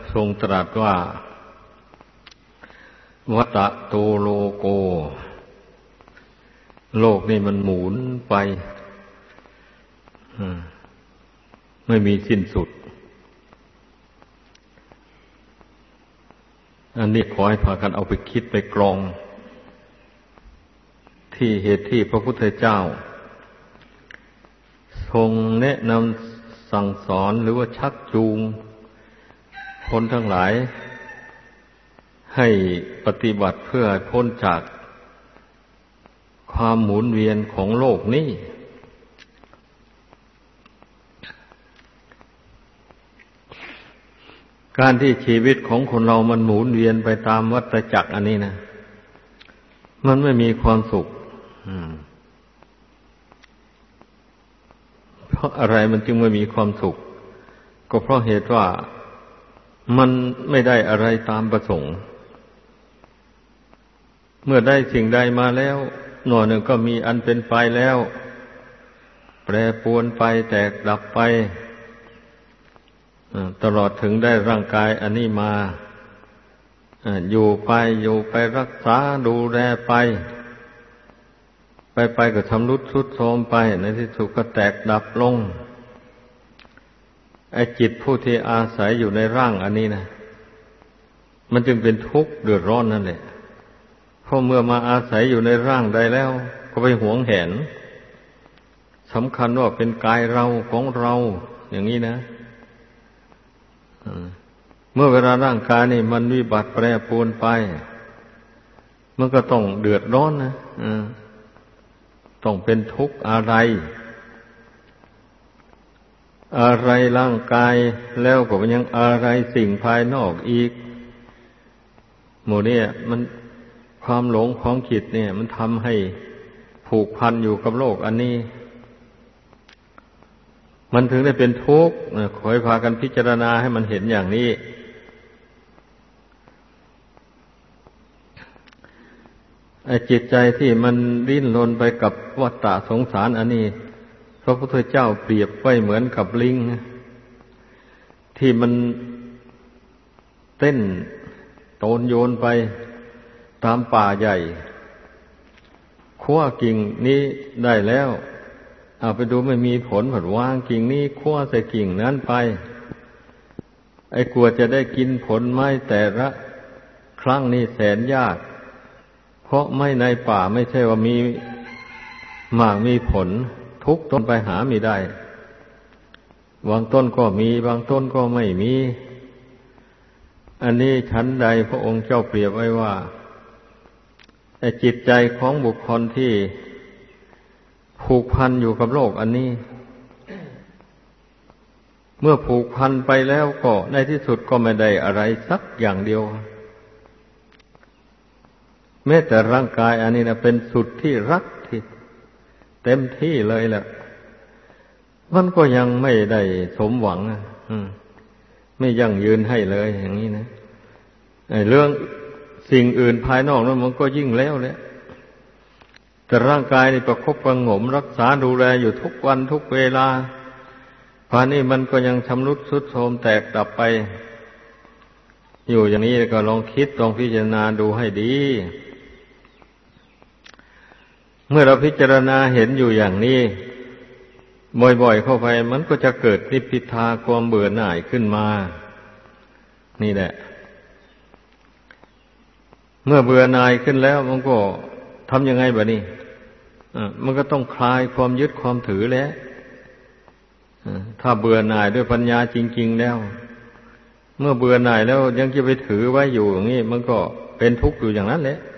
ทรงตรัสว่าวัฏโตโลโกโลกนี่มันหมุนไปไม่มีสิ้นสุดอันนี้ขอให้พากันเอาไปคิดไปกรองที่เหตุที่พระพุทธเจ้าทรงแนะนำสั่งสอนหรือว่าชักจูงคนทั้งหลายให้ปฏิบัติเพื่อพ้นจากความหมุนเวียนของโลกนี้การที่ชีวิตของคนเรามันหมุนเวียนไปตามวัฏจักรอันนี้นะมันไม่มีความสุขเพราะอะไรมันจึงไม่มีความสุขก็เพราะเหตุว่ามันไม่ได้อะไรตามประสงค์เมื่อได้สิ่งใดมาแล้วหน่อยหนึ่งก็มีอันเป็นไปแล้วแปรปรวนไปแตกดับไปตลอดถึงได้ร่างกายอันนี้มาอยู่ไปรักษาดูแลไปก็ชำรุดทรุดโทรมไปในที่สุดก็แตกดับลงไอ้จิตผู้ที่อาศัยอยู่ในร่างอันนี้นะมันจึงเป็นทุกข์เดือดร้อนนั่นแหละเพราะเมื่อมาอาศัยอยู่ในร่างใดแล้วก็ไปหวงแหนสำคัญว่าเป็นกายเราของเราอย่างนี้นะเมื่อเวลาร่างกายนี่มันวิบัติแปรปรวนไปมันก็ต้องเดือดร้อนนะต้องเป็นทุกข์อะไรร่างกายแล้วก็ยังอะไรสิ่งภายนอกอีกหมู่เนี่ยมันความหลงของจิตเนี่ยมันทำให้ผูกพันอยู่กับโลกอันนี้มันถึงได้เป็นทุกข์ขอให้พากันพิจารณาให้มันเห็นอย่างนี้ไอ้จิตใจที่มันดิ้นรนไปกับวัฏฏะสงสารอันนี้พระพุทธเจ้าเปรียบไว้เหมือนกับลิงที่มันเต้นโตนโยนไปตามป่าใหญ่คั่วกิ่งนี้ได้แล้วเอาไปดูไม่มีผลผัดวางกิ่งนี้คั่วใส่กิ่งนั้นไปไอ้กลัวจะได้กินผลไม้แต่ละครั้งนี้แสนยากเพราะไม้ในป่าไม่ใช่ว่ามีมากมีผลทุกต้นไปหาไม่ได้บางต้นก็มีบางต้นก็ไม่มีอันนี้ชั้นใดพระองค์เจ้าเปรียบไว้ว่าไอ้จิตใจของบุคคลที่ผูกพันอยู่กับโลกอันนี้เมื่อผูกพันไปแล้วก็ในที่สุดก็ไม่ได้อะไรสักอย่างเดียวแม้แต่ร่างกายอันนี้นะเป็นสุดที่รักที่เต็มที่เลยแหละมันก็ยังไม่ได้สมหวังไม่ยั่งยืนให้เลยอย่างนี้นะเรื่องสิ่งอื่นภายนอกนั้นมันก็ยิ่งแล้วแหละแต่ร่างกายนี่ประคบประหงมรักษาดูแลอยู่ทุกวันทุกเวลาป่านนี้มันก็ยังชำรุดทรุดโทรมแตกดับไปอยู่อย่างนี้ก็ลองคิดลองพิจารณาดูให้ดีเมื่อเราพิจารณาเห็นอยู่อย่างนี้บ่อยๆเข้าไปมันก็จะเกิดนิพพิทาความเบื่อหน่ายขึ้นมานี่แหละเมื่อเบื่อหน่ายขึ้นแล้วมันก็ทำยังไงบะนี่มันก็ต้องคลายความยึดความถือแล้วถ้าเบื่อหน่ายด้วยปัญญาจริงๆแล้วเมื่อเบื่อหน่ายแล้วยังจะไปถือไว้อยู่อย่างนี้มันก็เป็นทุกข์อยู่อย่างนั้นแหละ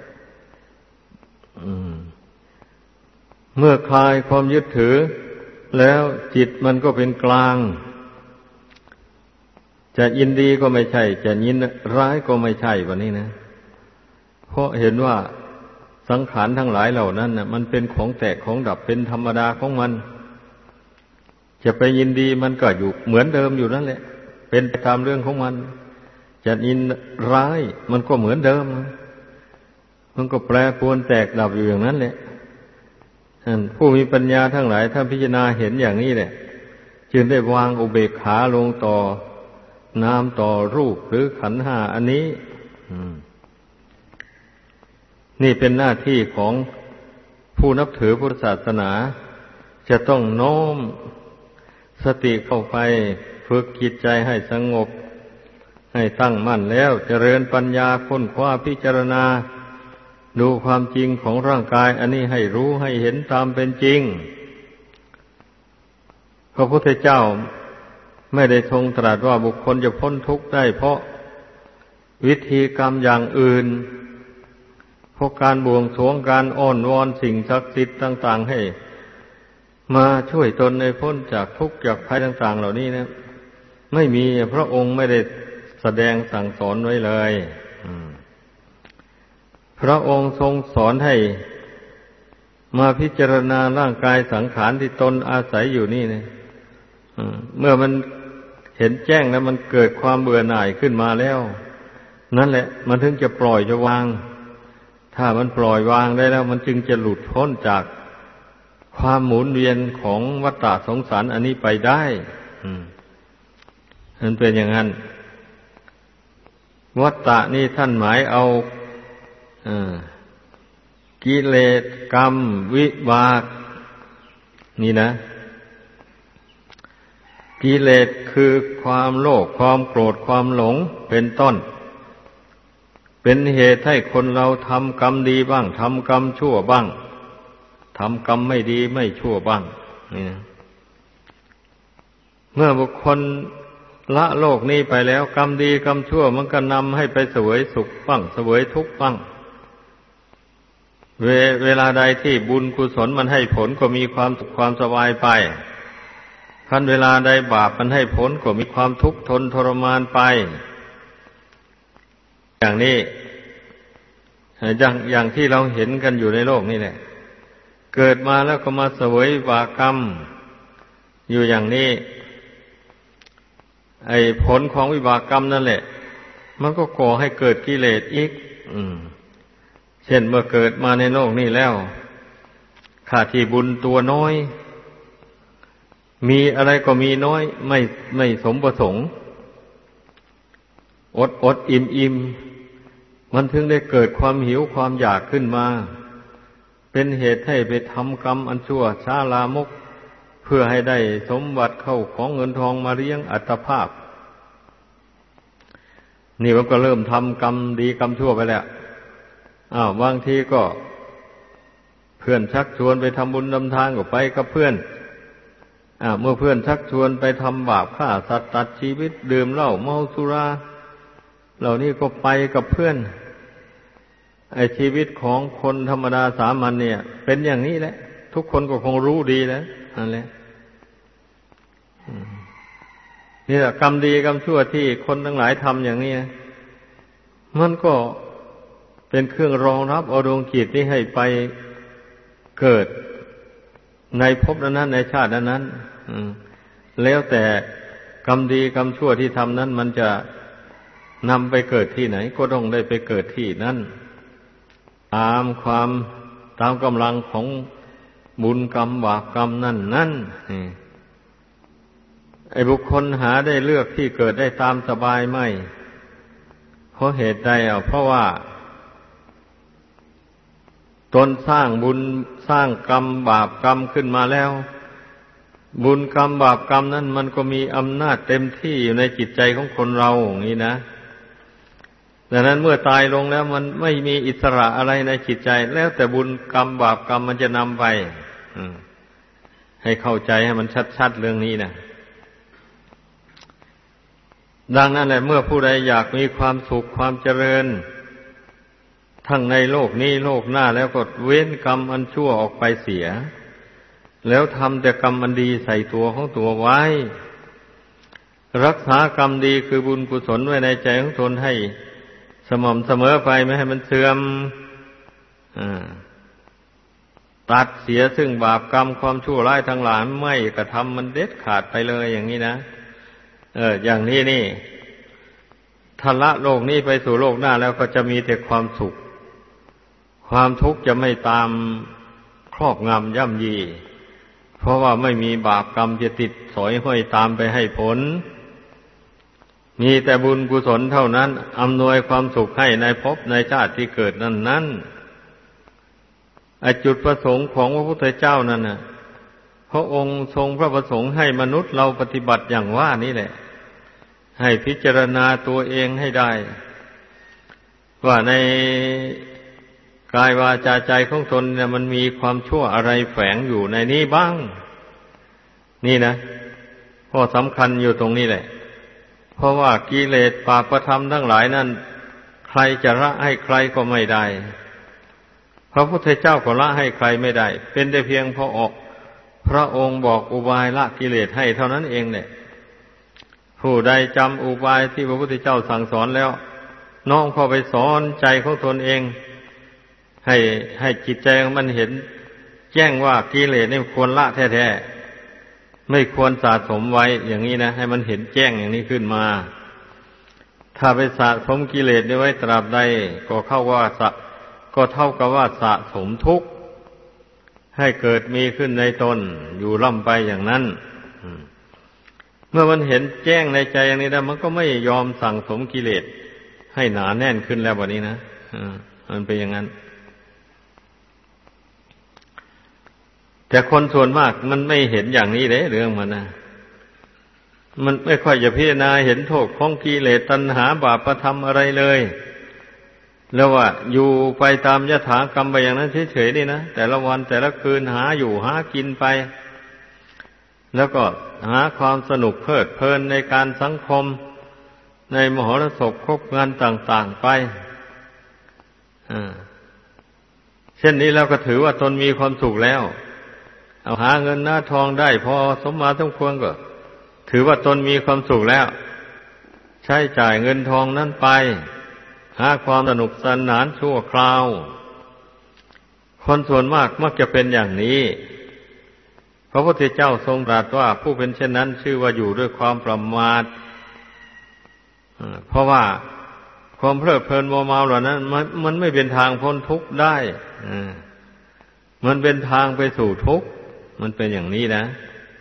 เมื่อคลายความยึดถือแล้วจิตมันก็เป็นกลางจะยินดีก็ไม่ใช่จะยินร้ายก็ไม่ใช่แบบนี้นะเพราะเห็นว่าสังขารทั้งหลายเหล่านั้นน่ะมันเป็นของแตกของดับเป็นธรรมดาของมันจะไปยินดีมันก็อยู่เหมือนเดิมอยู่นั่นแหละเป็นไปตามเรื่องของมันจะยินร้ายมันก็เหมือนเดิมมันก็แปรปรวนแตกดับอยู่อย่างนั้นแหละผู้มีปัญญาทั้งหลายถ้าพิจารณาเห็นอย่างนี้แหละจึงได้วางอุเบกขาลงต่อนามต่อรูปหรือขันธ์ห้าอันนี้นี่เป็นหน้าที่ของผู้นับถือพุทธศาสนาจะต้องโน้มสติเข้าไปฝึกจิตใจให้สงบให้ตั้งมั่นแล้วเจริญปัญญาค้นคว้าพิจารณาดูความจริงของร่างกายอันนี้ให้รู้ให้เห็นตามเป็นจริงพระพุทธเจ้าไม่ได้ทรงตรัสว่าบุคคลจะพ้นทุกข์ได้เพราะวิธีกรรมอย่างอื่นเพราะการบวงสรวงการอ้อนวอนสิ่งศักดิ์สิทธิ์ต่างๆให้มาช่วยตนในพ้นจากทุกข์จากภัยต่างๆเหล่านี้นะไม่มีพระองค์ไม่ได้แสดงสั่งสอนไว้เลยพระองค์ทรงสอนให้มาพิจารณาร่างกายสังขารที่ตนอาศัยอยู่นี่นะเมื่อมันเห็นแจ้งแล้วมันเกิดความเบื่อหน่ายขึ้นมาแล้วนั่นแหละมันถึงจะปล่อยจะวางถ้ามันปล่อยวางได้แล้วมันจึงจะหลุดพ้นจากความหมุนเวียนของวัฏฏะสงสารอันนี้ไปได้มันเป็นอย่างนั้นวัฏฏะนี่ท่านหมายเอากิเลสกรรมวิบากนี่นะกิเลสคือความโลภความโกรธความหลงเป็นต้นเป็นเหตุให้คนเราทำกรรมดีบ้างทำกรรมชั่วบ้างทำกรรมไม่ดีไม่ชั่วบ้างนี่นะเมื่อบุคคลละโลกนี้ไปแล้วกรรมดีกรรมชั่วมันก็นำให้ไปเสวยสุขบ้างเสวยทุกข์บ้างเวลาใดที่บุญกุศลมันให้ผลก็มีความสุขความสบายไปคันเวลาใดบาปมันให้ผลก็มีความทุกข์ทนทรมานไปอย่างนี้อย่างที่เราเห็นกันอยู่ในโลกนี่แหละเกิดมาแล้วก็มาเสวยบาปกรรมอยู่อย่างนี้ไอ้ผลของวิบากกรรมนั่นแหละมันก็ก่อให้เกิดกิเลสอีกเช่นเมื่อเกิดมาในโลกนี้แล้วข้าที่บุญตัวน้อยมีอะไรก็มีน้อยไม่สมประสงค์อดอิ่มมันถึงได้เกิดความหิวความอยากขึ้นมาเป็นเหตุให้ไปทำกรรมอันชั่วช้าลามกเพื่อให้ได้สมบัติเข้าของเงินทองมาเลี้ยงอัตภาพนี่มันก็เริ่มทำกรรมดีกรรมชั่วไปแล้วบางทีก็เพื่อนชักชวนไปทำบุญทำทานก็ไปกับเพื่อนเมื่อเพื่อนชักชวนไปทำบาปฆ่าสัตว์ตัดชีวิตดื่มเหล้าเมาสุราเหล่านี้ก็ไปกับเพื่อนไอ้ชีวิตของคนธรรมดาสามัญเนี่ยเป็นอย่างนี้แหละทุกคนก็คงรู้ดีแล้วนั่นแหละนี่แหละกรรมดีกรรมชั่วที่คนทั้งหลายทำอย่างนี้มันก็เป็นเครื่องรองรับเอาดวงจิตนี้ให้ไปเกิดในภพนั้นในชาตินั้นแล้วแต่กรรมดีกรรมชั่วที่ทำนั้นมันจะนำไปเกิดที่ไหนก็ต้องได้ไปเกิดที่นั้นตามกำลังของบุญกรรมบาปกรรมนั่นไอ้บุคคลหาได้เลือกที่เกิดได้ตามสบายไม่เพราะเหตุใดเพราะว่าตนสร้างบุญสร้างกรรมบาปกรรมขึ้นมาแล้วบุญกรรมบาปกรรมนั้นมันก็มีอำนาจเต็มที่อยู่ในจิตใจของคนเราอย่างนี้นะดังนั้นเมื่อตายลงแล้วมันไม่มีอิสระอะไรในจิตใจแล้วแต่บุญกรรมบาปกรรมมันจะนำไปให้เข้าใจให้มันชัดๆเรื่องนี้นะดังนั้นแหละเมื่อผู้ใดอยากมีความสุขความเจริญทั้งในโลกนี้โลกหน้าแล้วก็เว้นกรรมอันชั่วออกไปเสียแล้วทำแต่กรรมอันดีใส่ตัวของตัวไว้รักษากรรมดีคือบุญกุศลไว้ในใจของตนให้สม่ำเสมอไปไม่ให้มันเสื่อมตัดเสียซึ่งบาปกรรมความชั่วร้ายทั้งหลายไม่กระทำมันเด็ดขาดไปเลยอย่างนี้นะอย่างนี้นี่ถ้าละโลกนี้ไปสู่โลกหน้าแล้วก็จะมีแต่ความสุขความทุกข์จะไม่ตามครอบงำย่ำยีเพราะว่าไม่มีบาปกรรมจะติดสอยห้อยตามไปให้ผลมีแต่บุญกุศลเท่านั้นอำนวยความสุขให้ในภพในชาติที่เกิดนั้นจุดประสงค์ของพระพุทธเจ้านั่นน่ะพระองค์ทรงพระประสงค์ให้มนุษย์เราปฏิบัติอย่างว่านี่แหละให้พิจารณาตัวเองให้ได้ว่าในกายวาจาใจของตนเนี่ยมันมีความชั่วอะไรแฝงอยู่ในนี้บ้างนี่นะข้อสำคัญอยู่ตรงนี้แหละเพราะว่ากิเลสบาปธรรมทั้งหลายนั้นใครจะละให้ใครก็ไม่ได้พระพุทธเจ้าก็ละให้ใครไม่ได้เป็นแต่เพียงพระองค์บอกอุบายละกิเลสให้เท่านั้นเองเนี่ยผู้ใดจำอุบายที่พระพุทธเจ้าสั่งสอนแล้วน้อมเข้าไปสอนใจของตนเองให้จิตใจมันเห็นแจ้งว่ากิเลสนี่ควรละแท้ๆไม่ควรสะสมไว้อย่างนี้นะให้มันเห็นแจ้งอย่างนี้ขึ้นมาถ้าไปสะสมกิเลสไว้ตราบใดก็เท่ากับว่าสะสมทุกข์ให้เกิดมีขึ้นในตนอยู่ล่ำไปอย่างนั้นเมื่อมันเห็นแจ้งในใจอย่างนี้แล้วมันก็ไม่ยอมสั่งสมกิเลสให้หนาแน่นขึ้นแล้วแบบนี้นะมันเป็นอย่างนั้นแต่คนส่วนมากมันไม่เห็นอย่างนี้เลยเรื่องมันนะมันไม่ค่อยจะพิจารณาเห็นโทษของกิเลสตัณหาบาปธรรมอะไรเลยแล้วว่าอยู่ไปตามยถากรรมไปอย่างนั้นเฉยๆนี่นะแต่ละวันแต่ละคืนหาอยู่หากินไปแล้วก็หาความสนุกเพลิดเพลินในการสังคมในมหรสพคบงานต่างๆไปเช่นนี้แล้วก็ถือว่าตนมีความสุขแล้วเอาหาเงินหน้าทองได้พอสมมาสมควรก็ถือว่าตนมีความสุขแล้วใช้จ่ายเงินทองนั้นไปหาความสนุกสนานชั่วคราวคนส่วนมากมักจะเป็นอย่างนี้พระพุทธเจ้าทรงตรัสว่าผู้เป็นเช่นนั้นชื่อว่าอยู่ด้วยความประมาทเพราะว่าความเพลิดเพลินมัวเมาเหล่านั้นมันไม่เป็นทางพ้นทุกข์ได้มันเป็นทางไปสู่ทุกข์มันเป็นอย่างนี้นะ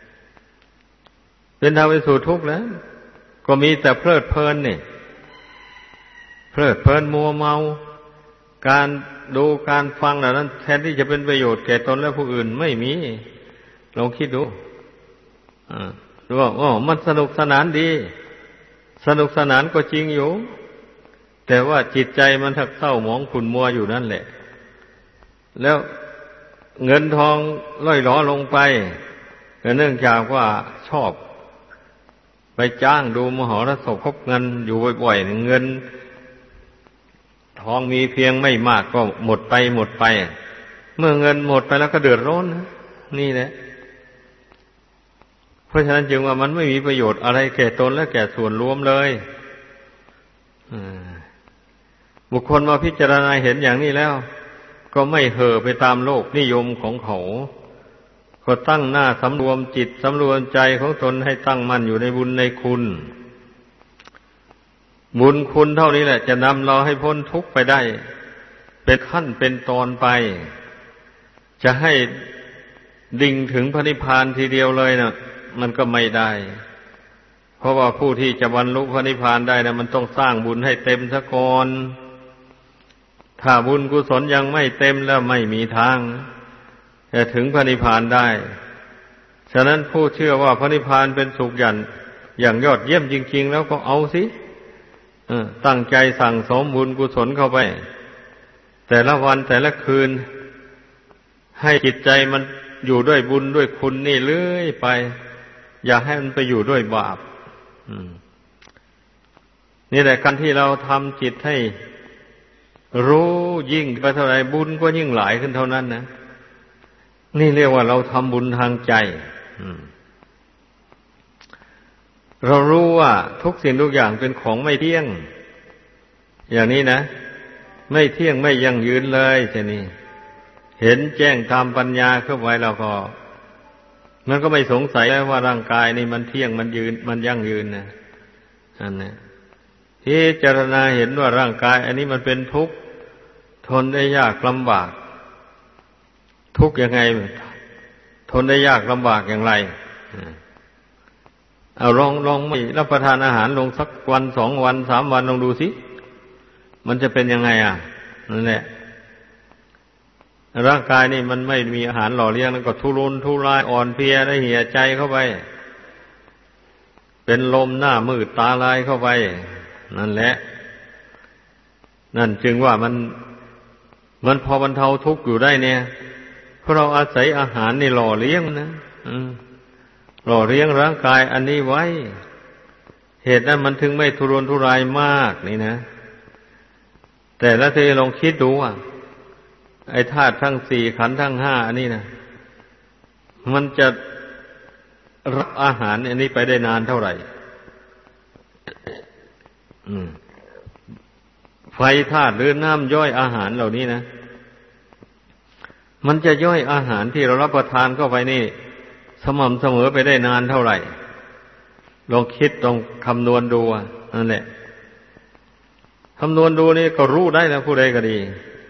เป็นทางไปสู่ทุกข์แล้วก็มีแต่เพลิดเพลินนี่เพลิดเพลินมัวเมาการดูการฟังเหล่านั้นแทนที่จะเป็นประโยชน์แก่ตนและผู้อื่นไม่มีลองคิดดูดูว่ามันสนุกสนานดีสนุกสนานก็จริงอยู่แต่ว่าจิตใจมันถักเศร้าหมองขุ่นมัวอยู่นั่นแหละแล้วเงินทองล่อยหลอลงไปก็เนื่องจากว่าชอบไปจ้างดูมหรสพคบเงินอยู่บ่อยๆเงินทองมีเพียงไม่มากก็หมดไปเมื่อเงินหมดไปแล้วก็เดือดร้อนนี่แหละเพราะฉะนั้นจึงว่ามันไม่มีประโยชน์อะไรแก่ตนและแก่ส่วนรวมเลยบุคคลมาพิจารณาเห็นอย่างนี้แล้วก็ไม่เห่อไปตามโลกนิยมของเขาก็ตั้งหน้าสำรวมจิตสำรวมใจของตนให้ตั้งมั่นอยู่ในบุญในคุณบุญคุณเท่านี้แหละจะนำเราให้พ้นทุกข์ไปได้เป็นขั้นเป็นตอนไปจะให้ดิ่งถึงพระนิพพานทีเดียวเลยนะมันก็ไม่ได้เพราะว่าผู้ที่จะบรรลุพระนิพพานได้นะมันต้องสร้างบุญให้เต็มซะก่อนถ้าบุญกุศลยังไม่เต็มแล้วไม่มีทางจะถึงพระนิพพานได้ฉะนั้นผู้เชื่อว่าพระนิพพานเป็นสุขอย่างยอดเยี่ยมจริงๆแล้วก็เอาสิตั้งใจสั่งสมบุญกุศลเข้าไปแต่ละวันแต่ละคืนให้จิตใจมันอยู่ด้วยบุญด้วยคุณนี่เรื่อยไปอย่าให้มันไปอยู่ด้วยบาปนี่แหละการที่เราทำจิตให้รู้ยิ่งไปเท่าไรบุญก็ยิ่งหลายขึ้นเท่านั้นนะนี่เรียกว่าเราทำบุญทางใจเรารู้ว่าทุกสิ่งทุกอย่างเป็นของไม่เที่ยงอย่างนี้นะไม่เที่ยงไม่ยั่งยืนเลยทีนี้เห็นแจ้งตามปัญญาเข้าไว้แล้วก็มันก็ไม่สงสัยแล้วว่าร่างกายนี่มันเที่ยงมันยืนมันยั่งยืนนะอันนี้พิจารณาเห็นว่าร่างกายอันนี้มันเป็นทุกข์ทนได้ยากลำบากทุกข์ยังไงทนได้ยากลำบากอย่างไรเอาลองไม่รับประทานอาหารลงสักวัน2 วัน3 วันลองดูสิมันจะเป็นยังไงนั่นแหละร่างกายนี่มันไม่มีอาหารหล่อเลี้ยงแล้วก็ทุรนทุรายอ่อนเพลียได้เหี่ยใจเข้าไปเป็นลมหน้ามืดตาลายเข้าไปนั่นแหละนั่นจึงว่ามันพอบรรเทาทุกข์อยู่ได้เนี่ยเพราะเราอาศัยอาหารนี่หล่อเลี้ยงนะหล่อเลี้ยงร่างกายอันนี้ไว้เหตุนั้นมันถึงไม่ทุรนทุรายมากนี่นะแต่ละทีลองคิดดูไอ้ธาตุทั้ง4ขันธ์ทั้ง5อันนี้นะมันจะรับอาหารอันนี้ไปได้นานเท่าไหร่ไฟธาตุหรือน้ำย่อยอาหารเหล่านี้นะมันจะย่อยอาหารที่เรารับประทานเข้าไปนี่สม่ำเสมอไปได้นานเท่าไหร่ลองคิดลองคำนวณดูนั่นแหละคำนวณดูนี่ก็รู้ได้นะผู้ใดก็ดี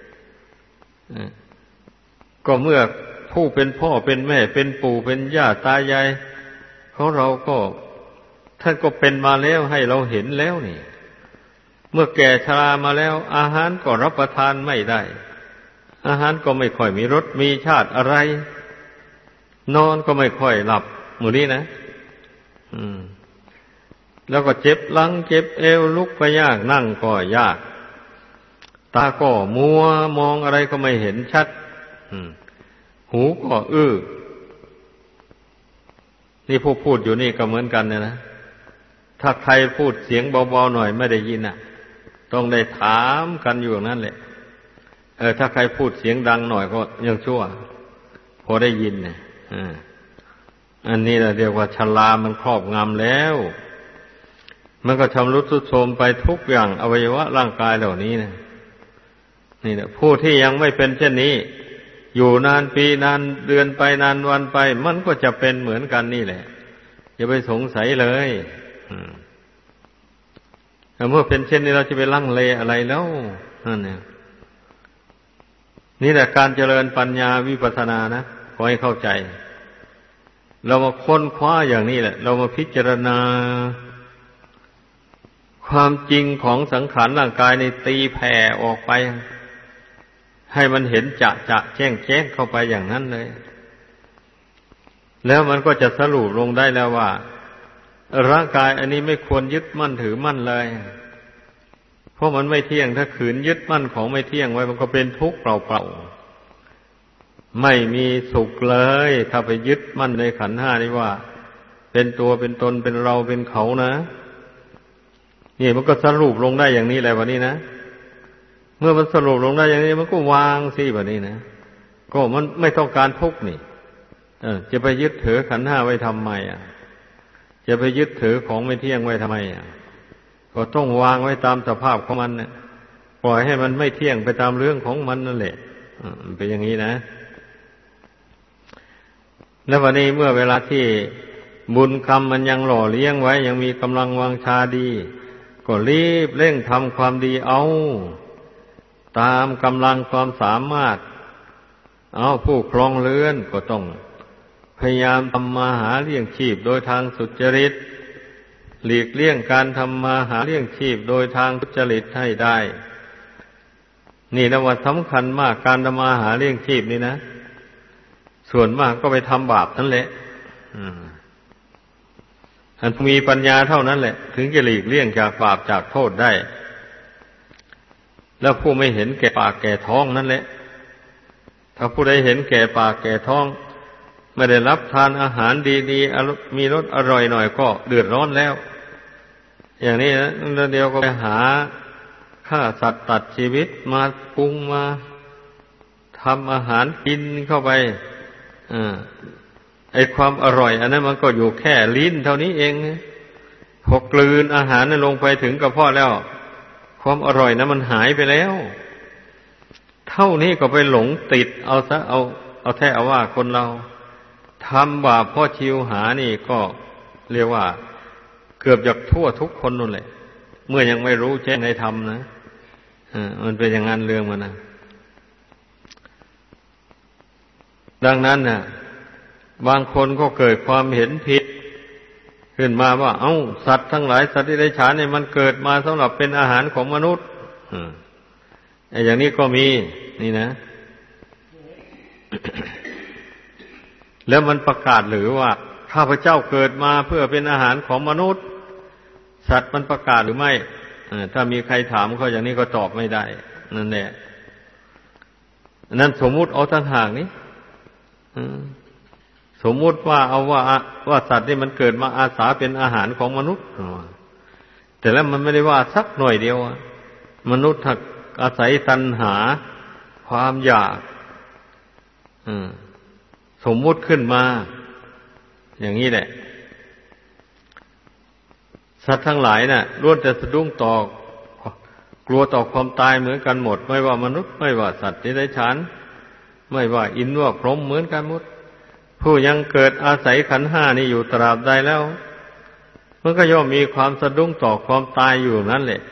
ก็เมื่อผู้เป็นพ่อเป็นแม่เป็นปู่เป็นย่าตายายของเราก็ท่านก็เป็นมาแล้วให้เราเห็นแล้วนี่เมื่อแก่ชรามาแล้วอาหารก็รับประทานไม่ได้อาหารก็ไม่ค่อยมีรสมีชาติอะไรนอนก็ไม่ค่อยหลับหมู่นี้นะแล้วก็เจ็บหลังเจ็บเอวลุกก็ยากนั่งก็ยากตาก็มัวมองอะไรก็ไม่เห็นชัดหูก็นี่ผู้พูดอยู่นี่ก็เหมือนกันนะถ้าใครพูดเสียงเบาๆหน่อยไม่ได้ยินต้องได้ถามกันอยู่นั่นแหละถ้าใครพูดเสียงดังหน่อยก็ยังชั่วพอได้ยินเนี่ยอันนี้เราเรียกว่าชรามันครอบงำแล้วมันก็ชำรุดทรุดโทรมไปทุกอย่างอวัยวะร่างกายเหล่านี้นะนี่นะผู้ที่ยังไม่เป็นเช่นนี้อยู่นานปีนานเดือนไปนานวันไปมันก็จะเป็นเหมือนกันนี่แหละอย่าไปสงสัยเลยแต่เมื่อเป็นเช่นนี้เราจะไปลังเลอะไรแล้วนั่นเนี่ยนี่แหละการเจริญปัญญาวิปัสสนานะขอให้เข้าใจเรามาค้นคว้าอย่างนี้แหละเรามาพิจารณาความจริงของสังขารร่างกายในตีแผ่ออกไปให้มันเห็นจะแจ้งเข้าไปอย่างนั้นเลยแล้วมันก็จะสรุปลงได้แล้วว่าร่างกายอันนี้ไม่ควรยึดมั่นถือมั่นเลยเพราะมันไม่เที่ยงถ้าขืนยึดมั่นของไม่เที่ยงไว้มันก็เป็นทุกข์เปล่าๆไม่มีสุขเลยถ้าไปยึดมั่นในขันธ์ห้านี้ว่าเป็นตัวเป็นตนเป็นเราเป็นเขานะนี่มันก็สรุปลงได้อย่างนี้แหละวันนี้นะเมื่อมันสรุปลงได้อย่างนี้มันก็วางสิแบบนี้นะก็มันไม่ต้องการทุกข์นี่จะไปยึดถือขันธ์ห้าไว้ทำไมจะไปยึดถือของไม่เที่ยงไว้ทำไมก็ต้องวางไว้ตามสภาพของมันนะปล่อยให้มันไม่เที่ยงไปตามเรื่องของมันนั่นแหละมันเป็นอย่างนี้นะแล้ววันนี้เมื่อเวลาที่บุญกรรมมันยังหล่อเลี้ยงไว้ยังมีกำลังวังชาดีก็รีบเร่งทำความดีเอาตามกำลังความสามารถผู้ครองเรือนก็ต้องพยายามทำมาหาเลี้ยงชีพโดยทางสุจริตหลีกเลี่ยงการทำมาหาเลี้ยงชีพโดยทางทุจริตให้ได้นี่นะว่าสำคัญมากการทำมาหาเลี้ยงชีพนี่นะส่วนมากก็ไปทำบาปนั่นแหละอันมีปัญญาเท่านั้นแหละถึงจะหลีกเลี่ยงจากบาปจากโทษได้แล้วผู้ไม่เห็นแก่ปากแก่ท้องนั่นแหละถ้าผู้ใดเห็นแก่ปากแก่ท้องไม่ได้รับทานอาหารดีๆมีรสอร่อยหน่อยก็เดือดร้อนแล้วอย่างนี้นะแล้วเดียวก็ไปหาฆ่าสัตว์ตัดชีวิตมาปรุงมาทำอาหารกินเข้าไปไอ้ความอร่อยอันนั้นมันก็อยู่แค่ลิ้นเท่านี้เองพอกลืนอาหารนั้นลงไปถึงกระเพาะแล้วความอร่อยนั้นมันหายไปแล้วเท่านี้ก็ไปหลงติดเอาแท้เอาว่าคนเราทำบาปเพราะชิวหานี่ก็เรียกว่าเกือบจะทั่วทุกคนนั่นแหละเมื่อยังไม่รู้แจ้งในธรรมนะมันเป็นอย่างนั้นเรื่องมันนะดังนั้นน่ะบางคนก็เกิดความเห็นผิดขึ้นมาว่าเอ้าสัตว์ทั้งหลายสัตว์ที่ได้ฉานเนี่ยมันเกิดมาสำหรับเป็นอาหารของมนุษย์ไอ้อย่างนี้ก็มีนี่นะ แล้วมันประกาศหรือว่าข้าพเจ้าเกิดมาเพื่อเป็นอาหารของมนุษย์สัตว์มันประกาศหรือไม่ถ้ามีใครถามเขาอย่างนี้ก็ตอบไม่ได้นั่นแหละนั่นสมมุติเอาต่างหากนี้สมมุติว่าเอาว่าสัตว์นี่มันเกิดมาอาสาเป็นอาหารของมนุษย์แต่แล้วมันไม่ได้ว่าสักหน่อยเดียวมนุษย์ถ้าอาศัยตัณหาความอยากสมมุติขึ้นมาอย่างนี้แหละสัตว์ทั้งหลายน่ะล้วนแต่สะดุ้งต่อกลัวต่อความตายเหมือนกันหมดไม่ว่ามนุษย์ไม่ว่าสัตว์ที่ได้ฉานไม่ว่าอินทร์ว่าพรหมเหมือนกันหมดผู้ยังเกิดอาศัยขันธ์ห้านี่อยู่ตราบใดแล้วมันก็ย่อมมีความสะดุ้งต่อความตายอยู่นั่นแหละ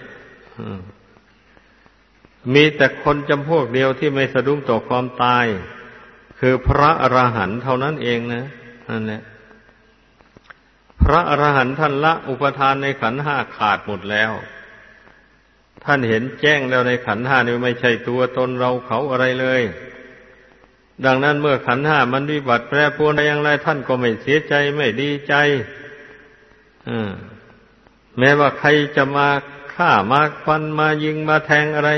มีแต่คนจำพวกเดียวที่ไม่สะดุ้งต่อความตายคือพระอรหันต์เท่านั้นเองนะนั่นแหละพระอรหันต์ท่านละอุปทานในขันธ์ห้าขาดหมดแล้วท่านเห็นแจ้งแล้วในขันธ์ห้านี่ไม่ใช่ตัวตนเราเขาอะไรเลยดังนั้นเมื่อขันธ์ห้ามันวิบัติแปรปรวนอะไรอย่างไรท่านก็ไม่เสียใจไม่ดีใจแม้ว่าใครจะมาฆ่ามาฟันมายิงมาแทงอะไร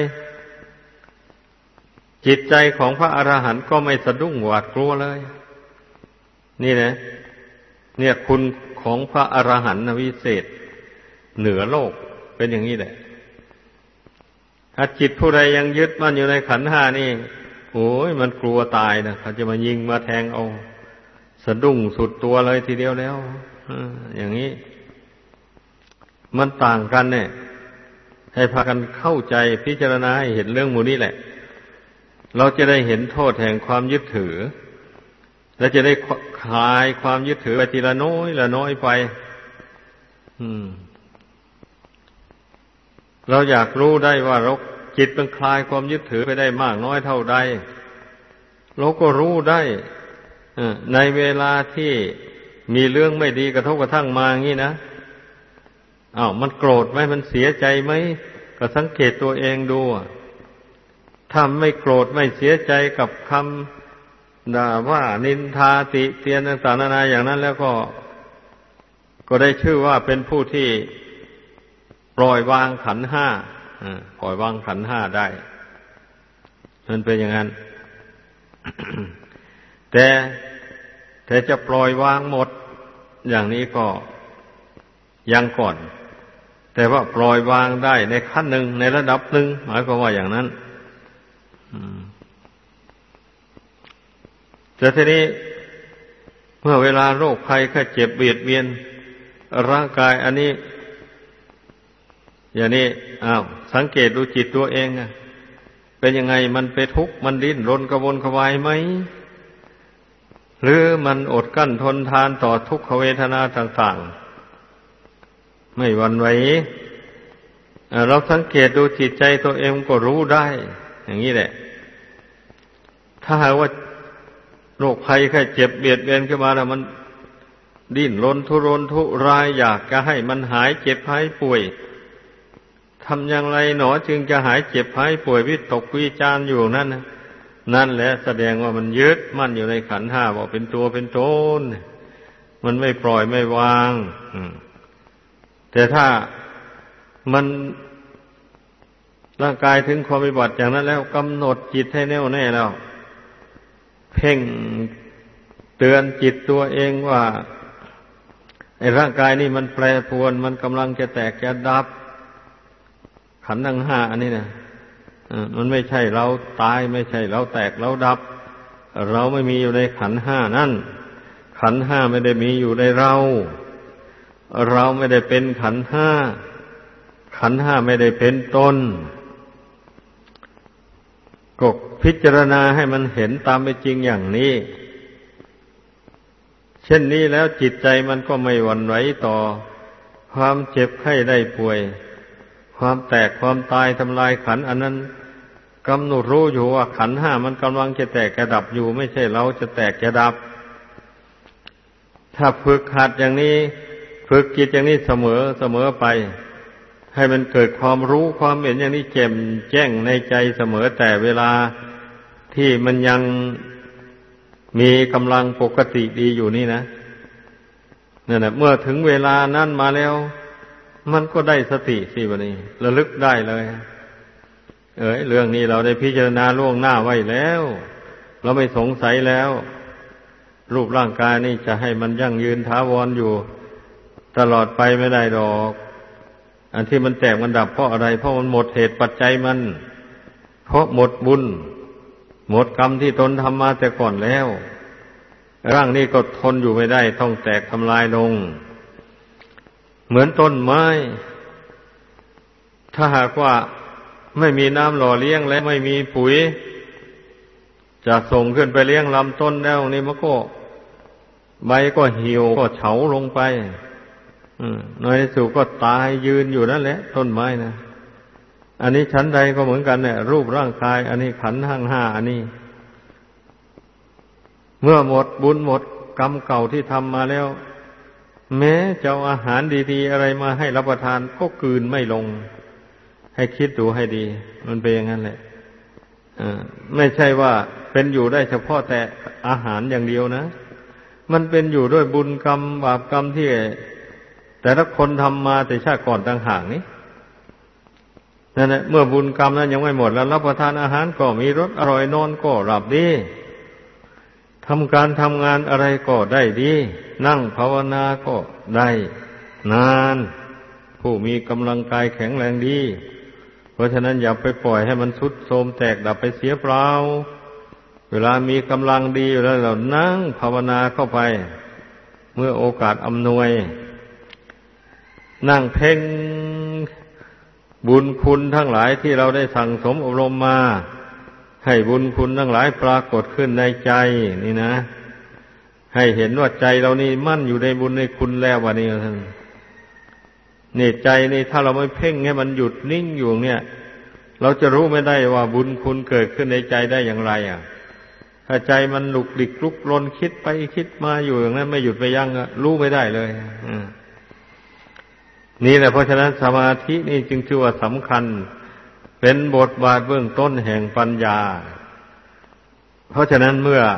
จิตใจของพระอรหันต์ก็ไม่สะดุ้งหวาดกลัวเลยนี่นะเนี่ยคุณของพระอรหันต์วิเศษเหนือโลกเป็นอย่างนี้แหละถ้าจิตผู้ใดยังยึดมั่นอยู่ในขันธ์ห้านี่โอ้ยมันกลัวตายนะเขาจะมายิงมาแทงเอาสะดุ้งสุดตัวเลยทีเดียวแล้วอย่างนี้มันต่างกันเนี่ยให้พากันเข้าใจพิจารณาให้เห็นเรื่องหมู่นี้แหละเราจะได้เห็นโทษแห่งความยึดถือและจะได้คลายความยึดถือไปทีละน้อยละน้อยไปเราอยากรู้ได้ว่าจิตมันคลายความยึดถือไปได้มากน้อยเท่าใดเราก็รู้ได้ในเวลาที่มีเรื่องไม่ดีกระทบกระทั่งมาอย่างนี้นะมันโกรธไหมมันเสียใจไหมก็สังเกตตัวเองดูถ้าไม่โกรธไม่เสียใจกับคำด่าว่านินทาติเตียนต่างๆนานาอย่างนั้นแล้วก็ได้ชื่อว่าเป็นผู้ที่ปล่อยวางขันธ์ห้าปล่อยวางขันธ์ห้าได้มันเป็นอย่างนั้น แต่จะปล่อยวางหมดอย่างนี้ก็ยังก่อนแต่ว่าปล่อยวางได้ในขั้นหนึ่งในระดับหนึ่งหมายความว่าอย่างนั้นแต่ทีนี้เมื่อเวลาโรคภัยแค่เจ็บเบียดเบียนร่างกายอันนี้อย่างนี้สังเกตดูจิตตัวเองเป็นยังไงมันไปทุกข์มันดิ้นรนกระวนกระวายไหมหรือมันอดกั้นทนทานต่อทุกขเวทนาต่างๆไม่หวั่นไหวเราสังเกตดูจิตใจตัวเองก็รู้ได้อย่างนี้แหละถ้าหากว่าโรคภัยแค่เจ็บเบียดเบียนขึ้นมาแล้วมันดิ้นรนทุรนทุรายอยากจะให้มันหายเจ็บหายป่วยทำอย่างไรหนอจึงจะหายเจ็บหายป่วยวิตกวิจารอยู่นั่นแหละแสดงว่ามันยึดมั่นอยู่ในขันธ์ห้าว่าเป็นตัวเป็นตนมันไม่ปล่อยไม่วางแต่ถ้ามันร่างกายถึงความวิบัติอย่างนั้นแล้วกำหนดจิตให้แน่วแน่แล้วเพ่งเตือนจิตตัวเองว่าไอ้ร่างกายนี่มันแปรปรวนมันกำลังจะแตกจะดับขันธ์ทั้งห้าอันนี้นะมันไม่ใช่เราตายไม่ใช่เราแตกเราดับเราไม่มีอยู่ในขันธ์ห้านั่นขันธ์ห้าไม่ได้มีอยู่ในเราไม่ได้เป็นขันธ์ห้าขันธ์ห้าไม่ได้เป็นตนก็พิจารณาให้มันเห็นตามเป็นจริงอย่างนี้เช่นนี้แล้วจิตใจมันก็ไม่หวั่นไหวต่อความเจ็บไข้ได้ป่วยความแตกความตายทำลายขันธ์อันนั้นกำหนดรู้อยู่ว่าขันธ์ห้ามันกำลังจะแตกจะดับอยู่ไม่ใช่เราจะแตกจะดับถ้าฝึกหัดอย่างนี้ฝึกจิตอย่างนี้เสมอไปให้มันเกิดความรู้ความเห็นอย่างนี้แจ่มแจ้งในใจเสมอแต่เวลาที่มันยังมีกำลังปกติดีอยู่นี่นะนั่นแหละเมื่อถึงเวลานั้นมาแล้วมันก็ได้สติสิบัดนี้ระลึกได้เลยเรื่องนี้เราได้พิจารณาล่วงหน้าไว้แล้วเราไม่สงสัยแล้วรูปร่างกายนี่จะให้มันยั่งยืนถาวรอยู่ตลอดไปไม่ได้หรอกอันที่มันแตกมันดับเพราะอะไรเพราะมันหมดเหตุปัจจัยมันเพราะหมดบุญหมดกรรมที่ตนทำมาแต่ก่อนแล้วร่างนี้ก็ทนอยู่ไม่ได้ต้องแตกทำลายลงเหมือนต้นไม้ถ้าหากว่าไม่มีน้ำหล่อเลี้ยงและไม่มีปุ๋ยจะส่งขึ้นไปเลี้ยงลำต้นแล้วนี่มันก็ใบก็เหี่ยวก็เฉาลงไปในที่สุดก็ตายยืนอยู่นั่นแหละต้นไม้นะอันนี้ชั้นใดก็เหมือนกันเนี่ยรูปร่างกายอันนี้ขันธ์ทั้งห้าอันนี้เมื่อหมดบุญหมดกรรมเก่าที่ทำมาแล้วแม้จะเอาอาหารดีๆอะไรมาให้รับประทานก็กลืนไม่ลงให้คิดดูให้ดีมันเป็นอย่างนั้นแหละไม่ใช่ว่าเป็นอยู่ได้เฉพาะแต่อาหารอย่างเดียวนะมันเป็นอยู่ด้วยบุญกรรมบาปกรรมที่แต่ละคนทำมาแต่ชาติก่อนต่างหากนี้นั่นแหละเมื่อบุญกรรมนั้นยังไม่หมดแล้วรับประทานอาหารก็มีรสอร่อยนอนก็หลับดีทำการทำงานอะไรก็ได้ดีนั่งภาวนาก็ได้นานผู้มีกำลังกายแข็งแรงดีเพราะฉะนั้นอย่าไปปล่อยให้มันทรุดโทรมแตกดับไปเสียเปล่าเวลามีกำลังดีอยู่แล้วเรานั่งภาวนาเข้าไปเมื่อโอกาสอำนวยนั่งเพ่งบุญคุณทั้งหลายที่เราได้สั่งสมอบรมมาให้บุญคุณทั้งหลายปรากฏขึ้นในใจนี่นะให้เห็นว่าใจเรานี่มั่นอยู่ในบุญในคุณแล้ววันนี้ท่านนี่ใจนี่ถ้าเราไม่เพ่งให้มันหยุดนิ่งอยู่เนี่ยเราจะรู้ไม่ได้ว่าบุญคุณเกิดขึ้นในใจได้อย่างไรถ้าใจมันหลุกหลิกลุกลนคิดไปคิดมาอยู่อย่างนั้นไม่หยุดไม่ยั้งรู้ไม่ได้เลยนี่แหละเพราะฉะนั้นสมาธินี่จึงชื่อว่าสำคัญเป็นบทบาทเบื้องต้นแห่งปัญญาเพราะฉะนั้นเมื่อ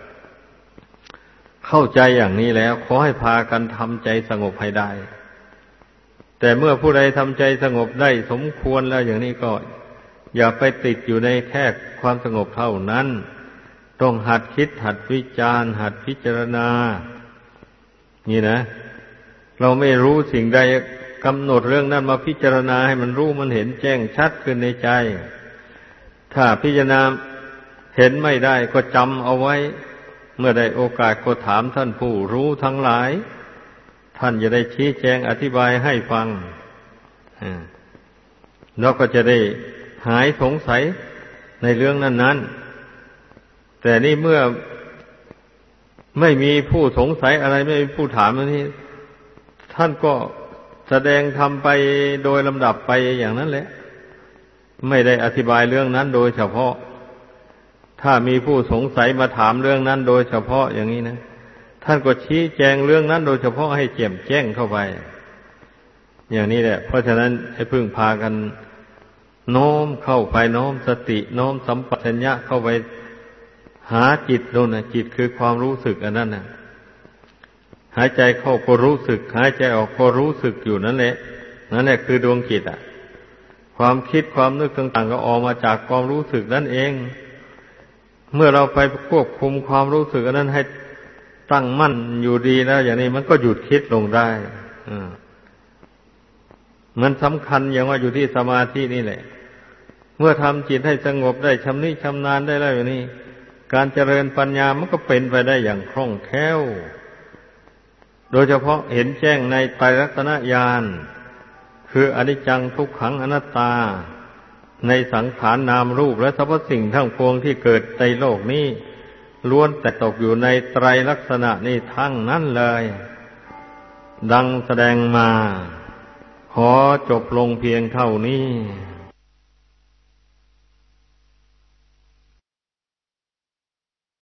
เข้าใจอย่างนี้แล้วขอให้พากันทำใจสงบให้ได้แต่เมื่อผู้ใดทำใจสงบได้สมควรแล้วอย่างนี้ก็อย่าไปติดอยู่ในแค่ความสงบเท่านั้นต้องหัดคิดหัดวิจารณ์หัดพิจารณานี่นะเราไม่รู้สิ่งใดกำหนดเรื่องนั้นมาพิจารณาให้มันรู้มันเห็นแจ้งชัดขึ้นในใจถ้าพิจารณาเห็นไม่ได้ก็จำเอาไว้เมื่อได้โอกาสก็ถามท่านผู้รู้ทั้งหลายท่านจะได้ชี้แจงอธิบายให้ฟังแล้วก็จะได้หายสงสัยในเรื่องนั้นๆแต่นี่เมื่อไม่มีผู้สงสัยอะไรไม่มีผู้ถามนี่ท่านก็แสดงทำไปโดยลำดับไปอย่างนั้นแหละไม่ได้อธิบายเรื่องนั้นโดยเฉพาะถ้ามีผู้สงสัยมาถามเรื่องนั้นโดยเฉพาะอย่างนี้นะท่านก็ชี้แจงเรื่องนั้นโดยเฉพาะให้แจ่มแจ้งเข้าไปอย่างนี้แหละเพราะฉะนั้นให้พึ่งพากันโน้มเข้าไปโน้มสติโน้มสัมปชัญญะเข้าไปหาจิตโน่นนะจิตคือความรู้สึกอันนั้นนะหายใจเข้าก็รู้สึกหายใจออกก็รู้สึกอยู่นั่นแหละคือดวงจิตความคิดความนึกต่างๆก็ออกมาจากความรู้สึกนั่นเองเมื่อเราไปควบคุมความรู้สึกอันนั้นให้ตั้งมั่นอยู่ดีแล้วอย่างนี้มันก็หยุดคิดลงได้มันสำคัญอย่างว่าอยู่ที่สมาธินี่แหละเมื่อทำจิตให้สงบได้ชำนิชำนาญได้แล้วอย่างนี้การเจริญปัญญามันก็เป็นไปได้อย่างคล่องแคล่วโดยเฉพาะเห็นแจ้งในไตรลักษณญาณคืออนิจจังทุกขังอนัตตาในสังขารนามรูปและสรรพสิ่งทั้งปวงที่เกิดในโลกนี้ล้วนแต่ตกอยู่ในไตรลักษณะนี้ทั้งนั้นเลยดังแสดงมาขอจบลงเพียงเท่านี้